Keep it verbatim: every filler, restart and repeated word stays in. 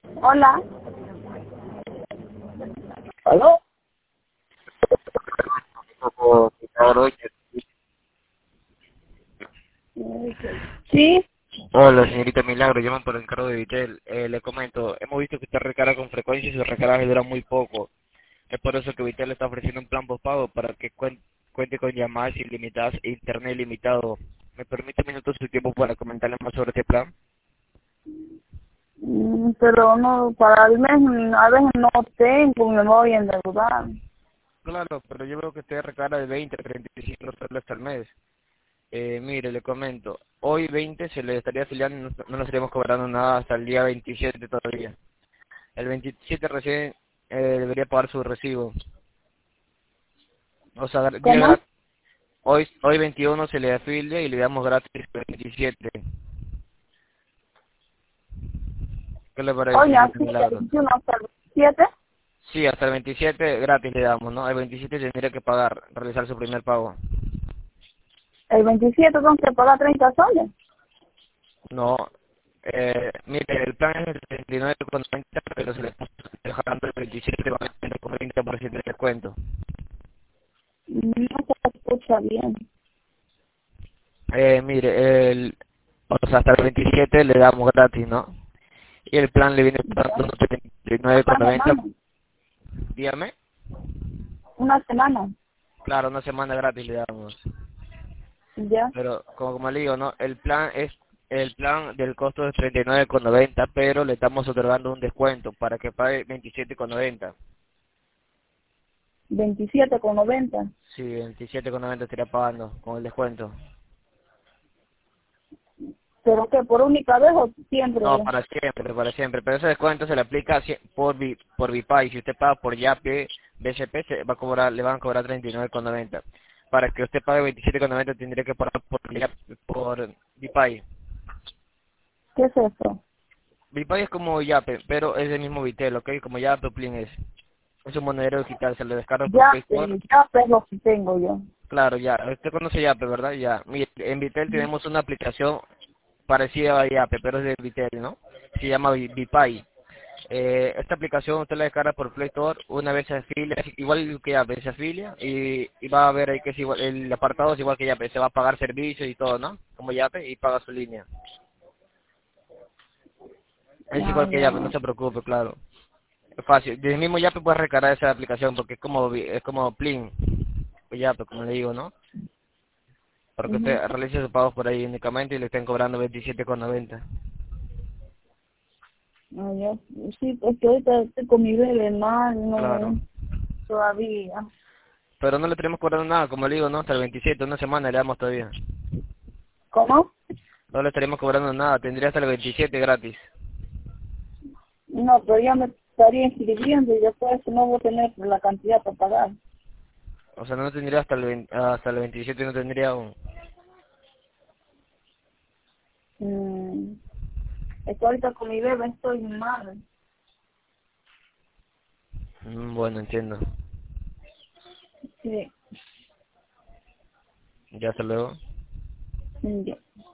Hola. ¿Aló? Poco Milagro. Sí. Hola, señorita Milagro, llaman por el encargo de Vitel. Eh, le comento, hemos visto que usted recarga con frecuencia y su recarga dura muy poco. Es por eso que Vitel le está ofreciendo un plan postpago para que cuen- cuente con llamadas ilimitadas e internet ilimitado. ¿Me permite un minuto su tiempo para comentarle más sobre este plan? Mm, Pero no, para el mes a veces no tengo, me voy a endeudar. Claro, pero yo veo que usted recarga de veinte a treinta y cinco soles al mes. Eh, mire, le comento, hoy veinte se le estaría afiliando, no, no le estaríamos cobrando nada hasta el día veintisiete todavía. El veintisiete recién eh, debería pagar su recibo. O sea, día ¿Cómo? gratis. Hoy, hoy veintiuno se le afilia y le damos gratis el veintisiete. ¿Qué le parece, Oye, señorita así del Milagro? veintiuno hasta el veintisiete. Sí, hasta el veintisiete gratis le damos, ¿no? El veintisiete tendría que pagar, realizar su primer pago. El veintisiete tengo que pagar treinta soles. No, eh, mire, el plan es el treinta y nueve con noventa, pero se le está dejando el veintisiete con veinte por ciento de descuento. No se escucha bien. Eh, mire, el, o sea, hasta el veintisiete le damos gratis, ¿no? Y el plan le viene Ya. dando treinta y nueve con Una noventa. semana. Dígame. Una semana. Claro, una semana gratis le damos. Ya. Pero como, como le digo, no, el plan es el plan del costo es treinta y nueve con noventa, pero le estamos otorgando un descuento para que pague veintisiete con noventa. Veintisiete con noventa. Sí, veintisiete con noventa estaría pagando con el descuento. ¿Pero que por única vez o No, siempre? para siempre, para siempre. Pero ese descuento se le aplica cie- por Vi- por Vipay. Si usted paga por Yape, B C P, se va a cobrar, le van a cobrar treinta y nueve con noventa. Para que usted pague veintisiete con noventa tendría que pagar por Yape- por Vipay. ¿Qué es eso? Vipay es como Yape, pero es el mismo Vitel, ¿ok? Como Yape o Plin es. Es un monedero digital, se le descarga por Play Ya, Store. eh, ya es lo que tengo yo. Claro, ya. Usted conoce Yape, ¿verdad? Ya. Mire, en Vitel tenemos una aplicación parecida a Yape, pero es de Vitel, ¿no? Se llama Vi- Vipay. Eh, esta aplicación usted la descarga por Play Store, una vez se afilia, igual que Yape, se afilia y, y va a ver ahí que es igual, el apartado es igual que Yape, se va a pagar servicios y todo, ¿no? Como Yape y paga su línea. Es Ah, igual que Yape, no ya. se preocupe, claro. Es fácil. Desde mismo Yape puedes recargar esa aplicación porque es como vi- es como Plin, Yape, como le digo, ¿no? Para que Ujú. usted realice sus pagos por ahí únicamente y le estén cobrando veintisiete con noventa. Ah, ya. Sí, pues que ahorita estoy con mi bebé mal, Claro. no, todavía. Pero no le tenemos cobrando nada, como le digo, ¿no? Hasta el veintisiete, una semana le damos todavía. ¿Cómo? No le estaremos cobrando nada, tendría hasta el veintisiete gratis. No, pero ya me estaría inscribiendo y después no voy a tener la cantidad para pagar. O sea, no tendría hasta el, veinte hasta el veintisiete, no tendría aún. Mm, es que ahorita con mi bebé estoy mal. Mm, bueno, entiendo. Sí, Ya hasta luego. ya.